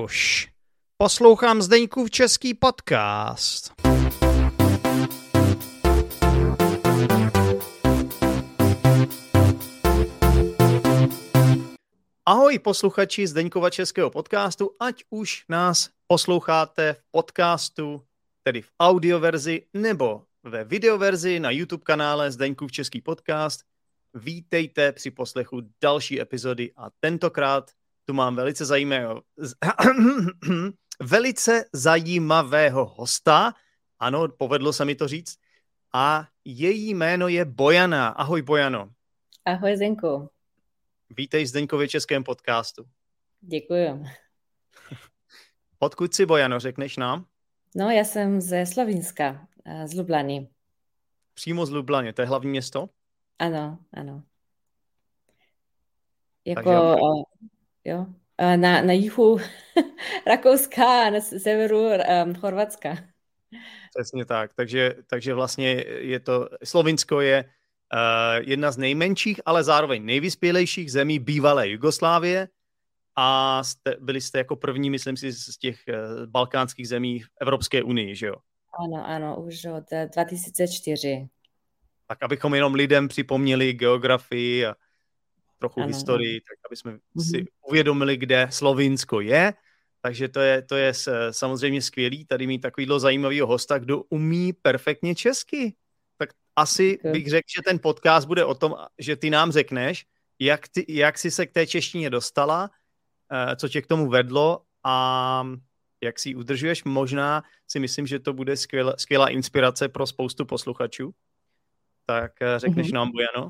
už. Poslouchám Zdeňkův český podcast. Ahoj posluchači Zdeňkova českého podcastu, ať už nás posloucháte v podcastu, tedy v audioverzi, nebo ve videoverzi na YouTube kanále Zdeňkův český podcast. Vítejte při poslechu další epizody a tentokrát tu mám velice zajímavého hosta. Ano, povedlo se mi to říct. A její jméno je Bojana. Ahoj Bojano. Ahoj Zdeňku. Vítej v Zdeňkově českém podcastu. Děkuji. Odkud jsi, Bojano, řekneš nám? No, já jsem ze Slovinska, z Lublany. Přímo z Lublany, to je hlavní město? Ano. Jako, jo, na jihu Rakouska a na severu Chorvatska. Přesně tak, takže vlastně je to, Slovinsko je jedna z nejmenších, ale zároveň nejvyspělejších zemí bývalé Jugoslávie a byli jste jako první, myslím si, z těch balkánských zemí v Evropské unii, že jo? Ano, už od 2004. Tak abychom jenom lidem připomněli geografii a trochu historii, tak aby jsme si uvědomili, kde Slovinsko je. Takže to je samozřejmě skvělý tady mít takovýhle zajímavýho hosta, kdo umí perfektně česky. Tak asi bych řekl, že ten podcast bude o tom, že ty nám řekneš, jak jsi se k té češtině dostala, co tě k tomu vedlo a jak si ji udržuješ. Možná si myslím, že to bude skvělá inspirace pro spoustu posluchačů. Tak řekneš nám, Bojano?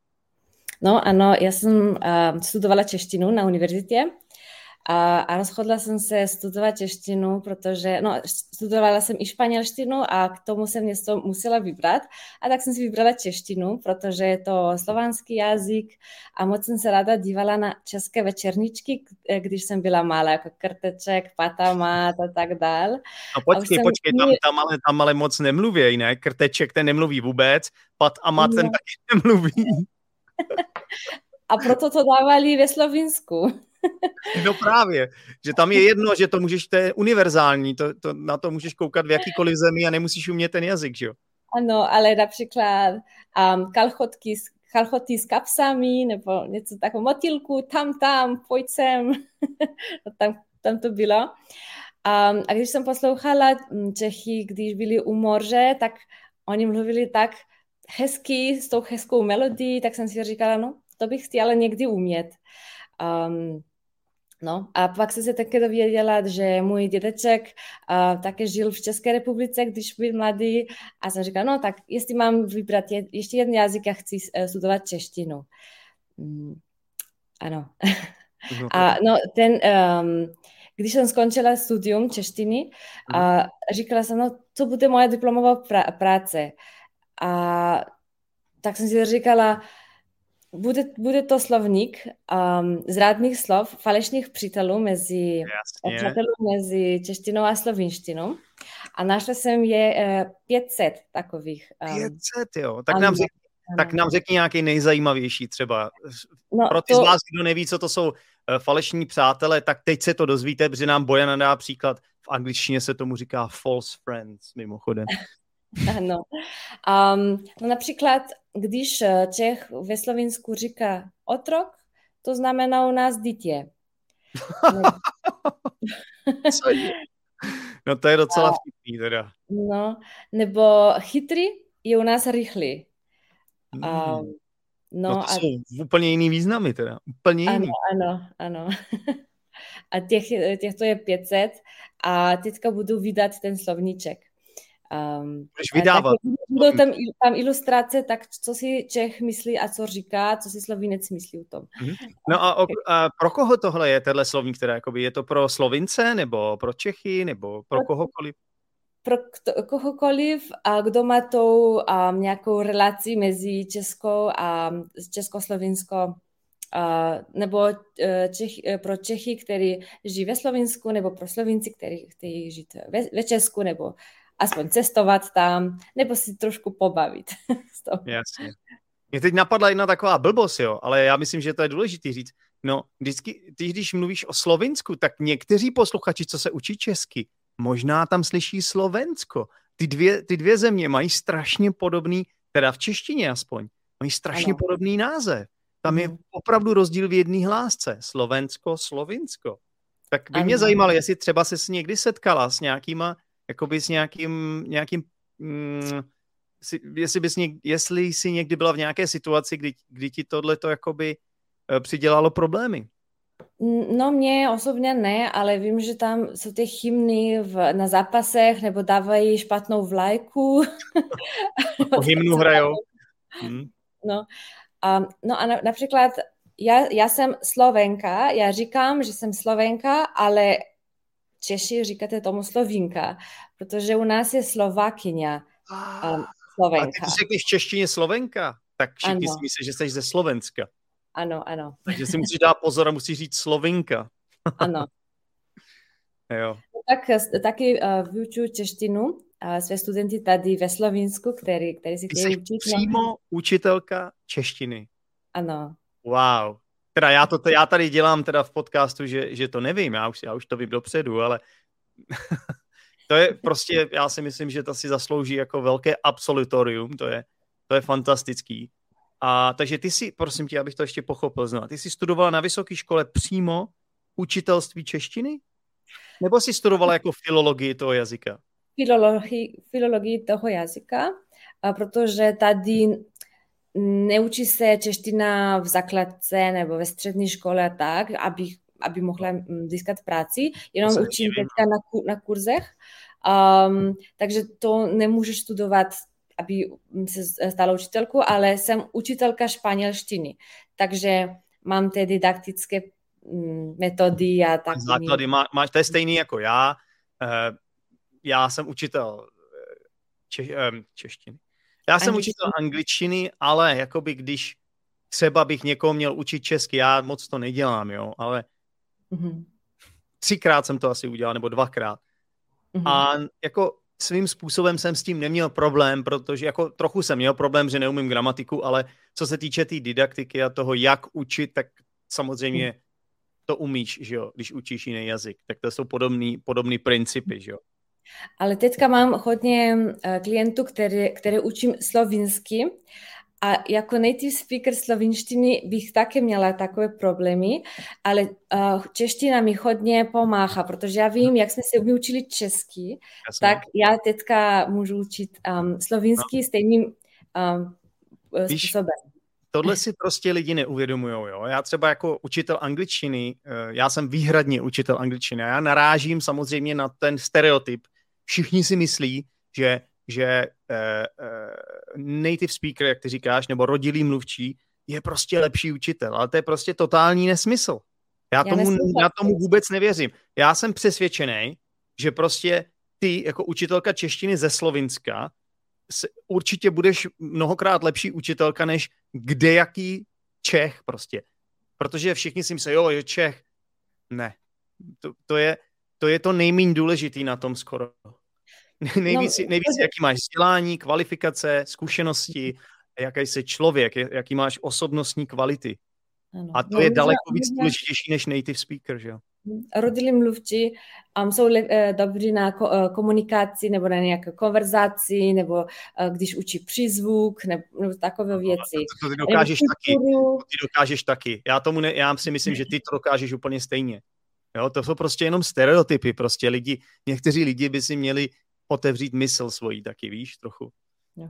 No ano, já jsem studovala češtinu na univerzitě a rozhodla jsem se studovat češtinu, protože studovala jsem i španělštinu a k tomu jsem něco musela vybrat. A tak jsem si vybrala češtinu, protože je to slovanský jazyk a moc jsem se ráda dívala na české večerničky, když jsem byla malá, jako Krteček, Patamat a tak dál. No počkej, tam ale moc nemluví, ne? Krteček ten nemluví vůbec, Pat a Mat ten taky nemluví. A proto to dávali ve Slovinsku. No právě, že tam je jedno, že to můžeš, to je univerzální, na to můžeš koukat v jakýkoliv zemi a nemusíš umět ten jazyk, že jo? Ano, ale například kalhoty s kapsami nebo něco takového, motýlku, tam, pojď sem. tam to bylo. A když jsem poslouchala Čechy, když byli u moře, tak oni mluvili tak hezky, s tou hezkou melodií, tak jsem si říkala, no, to bych chtěla někdy umět. A pak jsem se také dověděla, že můj dědeček také žil v České republice, když byl mladý a jsem říkala, no tak jestli mám vybrat ještě jeden jazyk, já chci studovat češtinu. Ano. A když jsem skončila studium češtiny, říkala jsem, no, co bude moje diplomová práce. A tak jsem si říkala, bude to slovník zrádných slov, falešných přítelů mezi češtinou a slovinštinou. A našla jsem je 500 takových. 500, jo. Tak nám řekni nějaký nejzajímavější třeba. Pro ty z vás, kdo neví, co to jsou falešní přátelé, tak teď se to dozvíte, protože nám Bojana dá příklad. V angličtině se tomu říká false friends, mimochodem. Ano. Například, když Čech ve Slovinsku říká otrok, to znamená u nás dítě. Co je? No to je docela vtipný teda. No, nebo chytrý je u nás rychlý. To jsou úplně jiný významy teda. Úplně jiný. Ano. A těchto je 500 a teďka budu vydat ten slovníček. Budeš vydávat. Budou tam ilustrace, tak co si Čech myslí a co říká, co si Slovinec myslí o tom. No a pro koho tohle je, tenhle slovník, teda jakoby, je to pro Slovince, nebo pro Čechy, nebo pro kohokoliv? Pro kohokoliv, a kdo má tou nějakou relaci mezi Českou a Českoslovinskou, nebo pro Čechy, kteří žijí ve Slovinsku, nebo pro Slovinci, kteří chtějí žít ve Česku, nebo aspoň cestovat tam, nebo si trošku pobavit. Jasně. Mě teď napadla jedna taková blbost, jo, ale já myslím, že to je důležitý říct. No, vždycky, ty když mluvíš o Slovinsku, tak někteří posluchači, co se učí česky, možná tam slyší Slovensko. Ty dvě země mají strašně podobný, teda v češtině aspoň, mají strašně podobný název. Tam je opravdu rozdíl v jedné hlásce. Slovensko, Slovinsko. Tak by mě zajímalo, jestli třeba se někdy setkala s nějakýma, jakoby s nějakým jestli jsi někdy byla v nějaké situaci, kdy ti tohleto jakoby přidělalo problémy. No mě osobně ne, ale vím, že tam jsou ty hymny na zápasech nebo dávají špatnou vlajku. Po hymnu hrajou. No a například já jsem Slovenka, já říkám, že jsem Slovenka, ale Češi říkáte tomu Slovinka, protože u nás je Slovákyňa. Slovenka. A ty řekneš v češtině Slovenka, tak všichni si myslí, že jsi ze Slovenska. Ano. Takže si musíš dát pozor a musíš říct Slovinka. Ano. Jo. Taky vyučuju češtinu své studenty tady ve Slovinsku, který si chtějí učit. Přímo učitelka češtiny. Ano. Wow. Teda já tady dělám teda v podcastu, že to nevím, já už to vím dopředu, ale to je prostě, já si myslím, že to si zaslouží jako velké absolutorium, to je fantastický. A takže ty si, prosím tě, abych to ještě pochopil znovu, ty jsi studovala na vysoké škole přímo učitelství češtiny? Nebo jsi studovala jako filologii toho jazyka? Filologii toho jazyka, protože tady neučí se čeština v základce nebo ve střední škole a tak, aby mohla získat práci, jenom učím teďka na kurzech, takže to nemůžeš studovat, aby se stala učitelku, ale jsem učitelka španělštiny, takže mám ty didaktické metody a tak. Základy máš, to je stejný jako já. Já jsem učitel češtiny. Já jsem učitel angličtiny, ale jakoby když třeba bych někoho měl učit česky, já moc to nedělám, jo, ale 3krát jsem to asi udělal, nebo 2krát. A jako svým způsobem jsem s tím neměl problém, protože jako trochu jsem měl problém, že neumím gramatiku, ale co se týče té didaktiky a toho, jak učit, tak samozřejmě to umíš, že jo, když učíš jiný jazyk. Tak to jsou podobný principy, že jo. Ale teďka mám hodně klientů, které učím slovinsky a jako native speaker slovinštiny bych také měla takové problémy, ale čeština mi hodně pomáhá, protože já vím, jak jsme se učili česky, tak já teďka můžu učit slovinsky stejným způsobem. Tohle si prostě lidi neuvědomujou, jo. Já třeba jako učitel angličtiny, já jsem výhradně učitel angličtiny a já narážím samozřejmě na ten stereotyp. Všichni si myslí, že native speaker, jak ty říkáš, nebo rodilý mluvčí, je prostě lepší učitel, ale to je prostě totální nesmysl. Já tomu vůbec nevěřím. Já jsem přesvědčený, že prostě ty jako učitelka češtiny ze Slovinska určitě budeš mnohokrát lepší učitelka než kdejaký Čech prostě. Protože všichni si myslí, jo, je Čech. Ne. To je to nejméně důležitý na tom skoro. Nejvíc, jaký máš vzdělání, kvalifikace, zkušenosti, jaký jsi člověk, jaký máš osobnostní kvality. Ano. A to je daleko víc důležitější než native speaker, že jo? Rodilí mluvčí jsou dobří na komunikaci nebo na nějaké konverzaci, nebo když učí přízvuk nebo takové věci. To ty dokážeš taky. Já si myslím, že ty to dokážeš úplně stejně. Jo, to jsou prostě jenom stereotypy. Prostě někteří lidi by si měli otevřít mysl svojí taky, víš, trochu. No.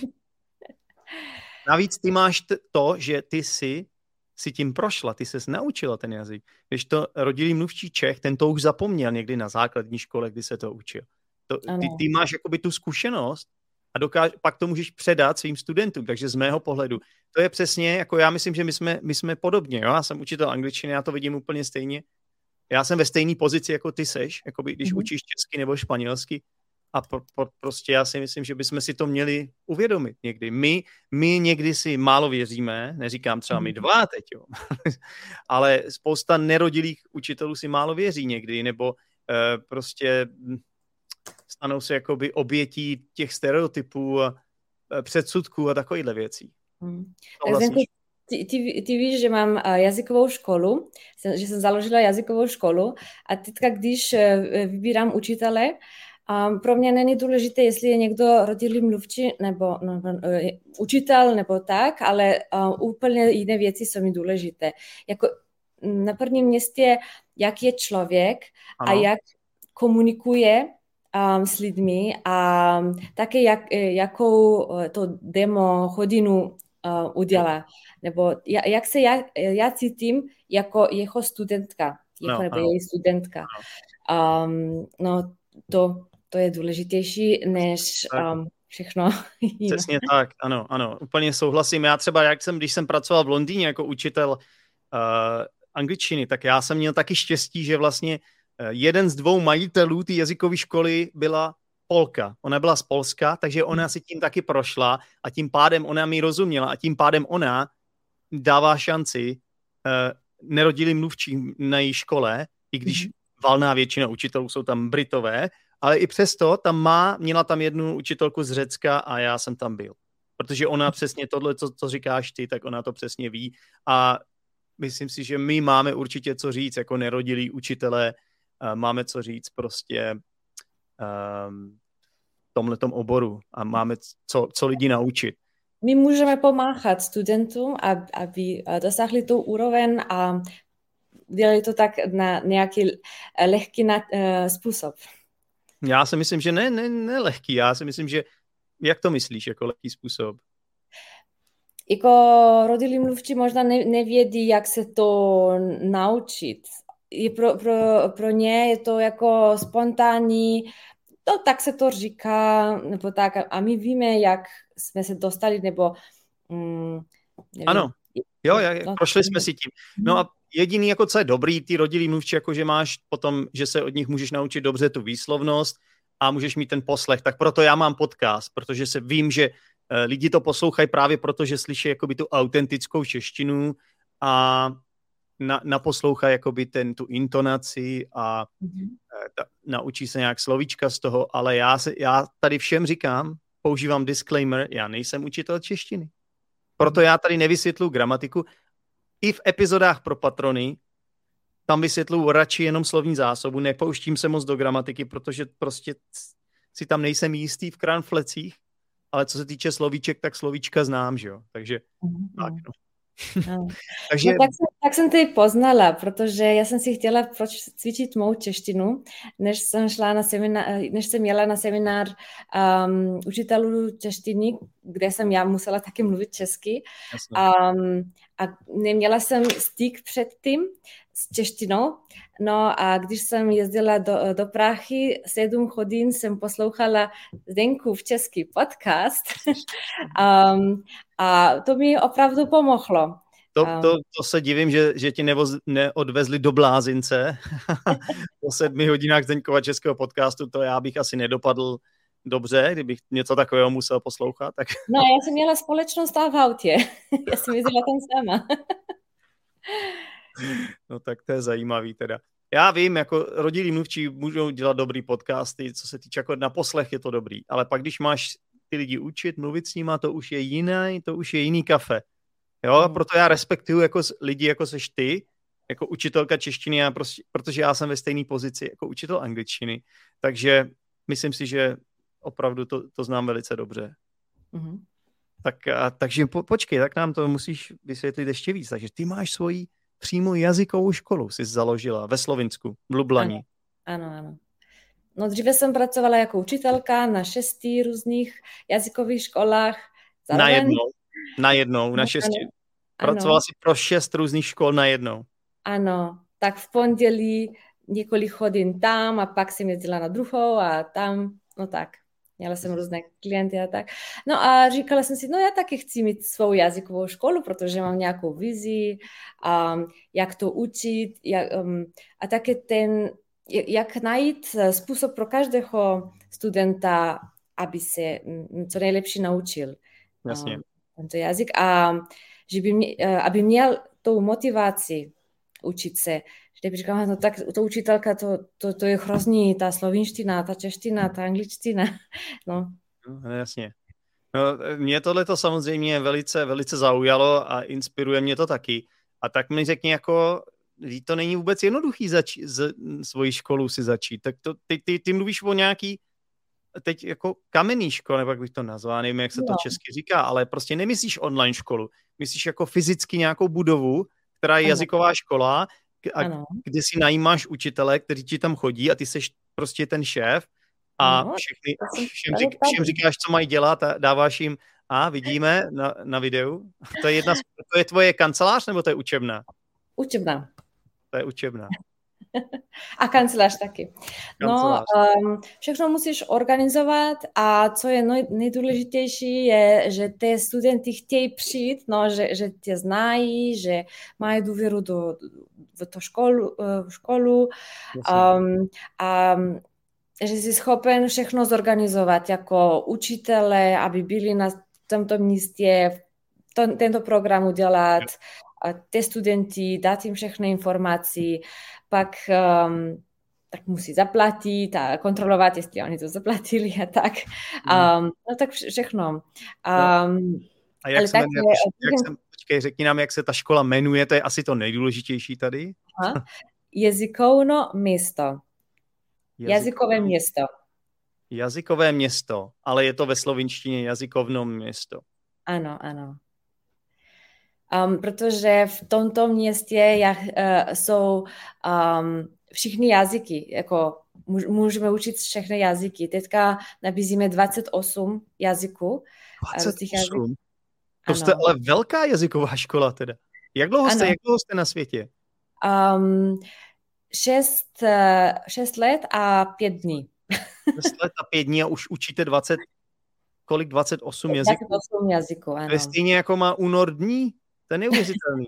Navíc ty máš to, že ty si tím prošla, ty ses naučila ten jazyk. Když to rodilý mluvčí Čech, ten to už zapomněl někdy na základní škole, kdy se to učil. Ty máš jakoby tu zkušenost a pak to můžeš předat svým studentům, takže z mého pohledu. To je přesně, jako já myslím, že my jsme podobně, jo? Já jsem učitel angličtiny, já to vidím úplně stejně. Já jsem ve stejné pozici, jako ty seš, jakoby, když učíš česky nebo španělsky. A prostě já si myslím, že bychom si to měli uvědomit někdy. My někdy si málo věříme, neříkám třeba my dva teď, jo. Ale spousta nerodilých učitelů si málo věří někdy, nebo prostě stanou se jakoby obětí těch stereotypů, předsudků a takovýchhle věcí. Ty ty víš, že mám jazykovou školu, že jsem založila jazykovou školu a teďka, když vybírám učitele, pro mě není důležité, jestli je někdo rodilý mluvčí nebo učitel nebo tak, ale úplně jiné věci jsou mi důležité. Jako na prvním místě, jak je člověk a jak komunikuje s lidmi a také jakou to demo hodinu udělá. Nebo jak se já cítím jako jeho studentka, nebo její studentka. No to je důležitější než všechno jiné. Přesně tak, ano, úplně souhlasím. Já třeba, když jsem pracoval v Londýně jako učitel angličtiny, tak já jsem měl taky štěstí, že vlastně jeden z 2 majitelů té jazykové školy byla Polka. Ona byla z Polska, takže ona si tím taky prošla a tím pádem ona mi rozuměla a tím pádem ona dává šanci nerodilým mluvčím na její škole, i když valná většina učitelů jsou tam Britové, ale i přesto měla tam jednu učitelku z Řecka a já jsem tam byl. Protože ona přesně tohle, co říkáš ty, tak ona to přesně ví a myslím si, že my máme určitě co říct jako nerodilí učitelé, máme co říct prostě v tomhletom oboru a máme co lidi naučit. My můžeme pomáhat studentům, aby dosáhli tu úroveň a dělali to tak na nějaký lehký způsob. Já si myslím, že ne lehký. Já si myslím, že jak to myslíš jako lehký způsob? Jako rodilí mluvčí možná nevědí, jak se to naučit. Pro ně je to jako spontánní, no tak se to říká, nebo tak. A my víme, jak jsme se dostali, nebo nevím. Ano, jo, prošli jsme si tím. No a jediný, jako co je dobrý, ty rodilí mluvčí, jako že máš potom, že se od nich můžeš naučit dobře tu výslovnost a můžeš mít ten poslech. Tak proto já mám podcast, protože se vím, že lidi to poslouchají právě proto, že slyší jakoby tu autentickou češtinu a naposlouchají jakoby tu intonaci a naučí se nějak slovíčka z toho, ale já tady všem říkám, používám disclaimer, já nejsem učitel češtiny. Proto já tady nevysvětluji gramatiku. I v epizodách pro patrony tam vysvětluji radši jenom slovní zásobu, nepouštím se moc do gramatiky, protože prostě si tam nejsem jistý v kranflecích, ale co se týče slovíček, tak slovíčka znám, že jo. Takže tak, no. Takže... No, tak jsem ty poznala, protože já jsem si chtěla cvičit mou češtinu, než jsem jela na seminár učitelů češtiny, kde jsem já musela taky mluvit česky. A neměla jsem styk předtím s češtinou. No a když jsem jezdila do Prahy, 7 hodin jsem poslouchala Zdeňkův český podcast a to mi opravdu pomohlo. To se divím, že ti neodvezli do blázince po 7 hodinách Zdeňkova českého podcastu, to já bych asi nedopadl dobře, kdybych něco takového musel poslouchat. Tak... No, já jsem měla společnost v autě. Já jsem jezdila tam sama. No tak to je zajímavý teda. Já vím, jako rodilí mluvčí můžou dělat dobrý podcasty, co se týče jako na poslech je to dobrý, ale pak když máš ty lidi učit, mluvit s nima, to už je jiný kafe. Jo, proto já respektuju jako lidi, jako seš ty, jako učitelka češtiny, protože já jsem ve stejné pozici jako učitel angličtiny, takže myslím si, že opravdu to znám velice dobře. Takže počkej, tak nám to musíš vysvětlit ještě víc. Takže ty máš svoji přímo jazykovou školu, jsi založila ve Slovinsku, v Lublani. Ano. No dříve jsem pracovala jako učitelka na 6 různých jazykových školách. Najednou, na 6. Pracovala jsi pro 6 různých škol najednou. Ano, tak v pondělí několik hodin tam a pak jsem jezdila na druhou a tam, no tak. Měla jsem různé klienty a tak. No a říkala jsem si, no já taky chci mít svou jazykovou školu, protože mám nějakou vizi, jak to učit a také jak najít způsob pro každého studenta, aby se co nejlepší naučil tento jazyk a aby měl tou motivaci učit se. Že říkám, no tak to učitelka, to je hrozný, ta slovinština, ta čeština, ta angličtina. No. Jasně. No, mě tohleto samozřejmě velice, velice zaujalo a inspiruje mě to taky. A tak mi řekni, jako, to není vůbec jednoduchý svoji školu si začít. Tak to, ty mluvíš o nějaký teď jako kamenný škole, nebo jak bych to nazval, nevím, jak se to česky říká, ale prostě nemyslíš online školu. Myslíš jako fyzicky nějakou budovu, která je jazyková škola, kde si najímáš učitele, kteří ti tam chodí a ty seš prostě ten šéf a všem říkáš, co mají dělat a dáváš jim vidíme na videu. To je tvoje kancelář, nebo to je učebna? Učebna. To je učebna. A kancelář taky. No, všechno musíš organizovat a co je nejdůležitější je, že ty studenti chtějí přijít, no, že tě znají, že mají důvěru v tu školu a že jsi schopen všechno zorganizovat jako učitele, aby byli na tomto místě, tento program udělat, a ty studenti, dát jim všechny informace, pak tak musí zaplatit a kontrolovat, jestli oni to zaplatili a tak. No tak všechno. A jak se počkej, řekni nám, jak se ta škola jmenuje, to je asi to nejdůležitější tady. Jazykovno město. Jazykové město. Jazykové město, ale je to ve slovinštině jazykovno město. Ano. Protože v tomto městě jsou všichni jazyky, jako můžeme učit všechny jazyky. Teďka nabízíme 28 jazyků. 28? To jste ale velká jazyková škola teda. Jak dlouho jste na světě? 6 let a 5 dní. 6 let a 5 dní a už učíte 28 jazyků? 28 jazyků, ano. To je stejně jako má únor dní? To je neuvěřitelný.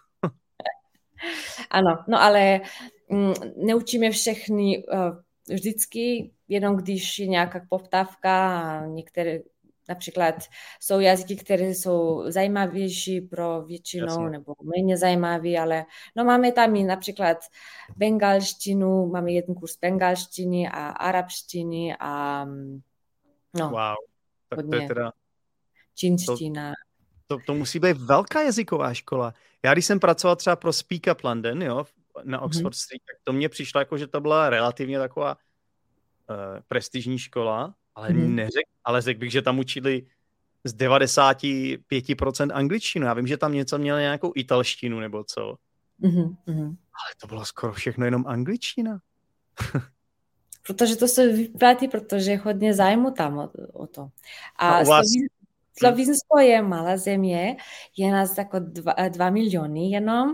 Ano, no ale neučíme všechny vždycky, jenom když je nějaká poptávka a některé například jsou jazyky, které jsou zajímavější pro většinu nebo méně zajímavé, ale no máme tam i například bengalštinu, máme jeden kurz bengalštiny a arabštiny a wow, tak to je teda čínština. To musí být velká jazyková škola. Já když jsem pracoval třeba pro Speak Up London, jo, na Oxford Street, tak to mně přišlo jako, že to byla relativně taková prestižní škola, ale řekl bych, že tam učili z 95% angličtinu. Já vím, že tam něco měli nějakou italštinu nebo co. Ale to bylo skoro všechno jenom angličtina. Protože to se vyplatí, protože je hodně zájmu tam o to. A Slovinsko je malá země, je nás jako 2 miliony jenom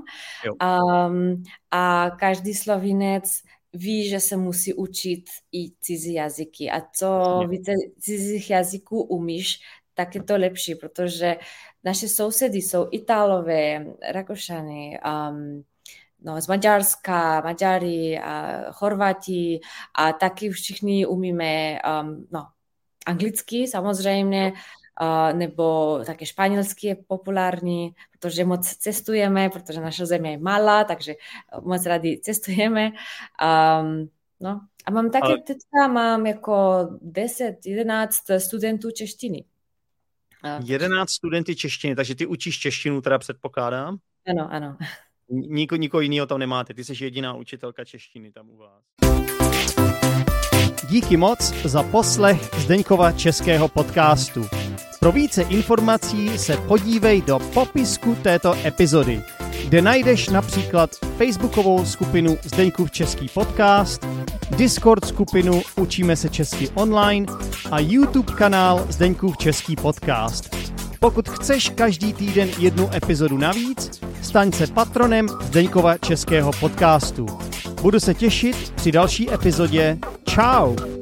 a každý Slovinec ví, že se musí učit i cizí jazyky a co více cizích jazyků umíš, tak je to lepší, protože naše sousedy jsou Italové, Rakušany, z Maďarska, Maďari, Chorvati a taky všichni umíme anglicky samozřejmě, nebo také španělsky je populární, protože moc cestujeme, protože naše země je malá, takže moc rádi cestujeme. A mám také teďka mám jako 10-11 studentů češtiny. 11 studentů češtiny, takže ty učíš češtinu, teda předpokládám? Ano. Nikoho jiného tam nemáte, ty jsi jediná učitelka češtiny tam u vás. Díky moc za poslech Zdeňkova českého podcastu. Pro více informací se podívej do popisku této epizody, kde najdeš například facebookovou skupinu Zdeňkův český podcast, Discord skupinu Učíme se česky online a YouTube kanál Zdeňkův český podcast. Pokud chceš každý týden jednu epizodu navíc, staň se patronem Zdeňkova českého podcastu. Budu se těšit při další epizodě. Čau!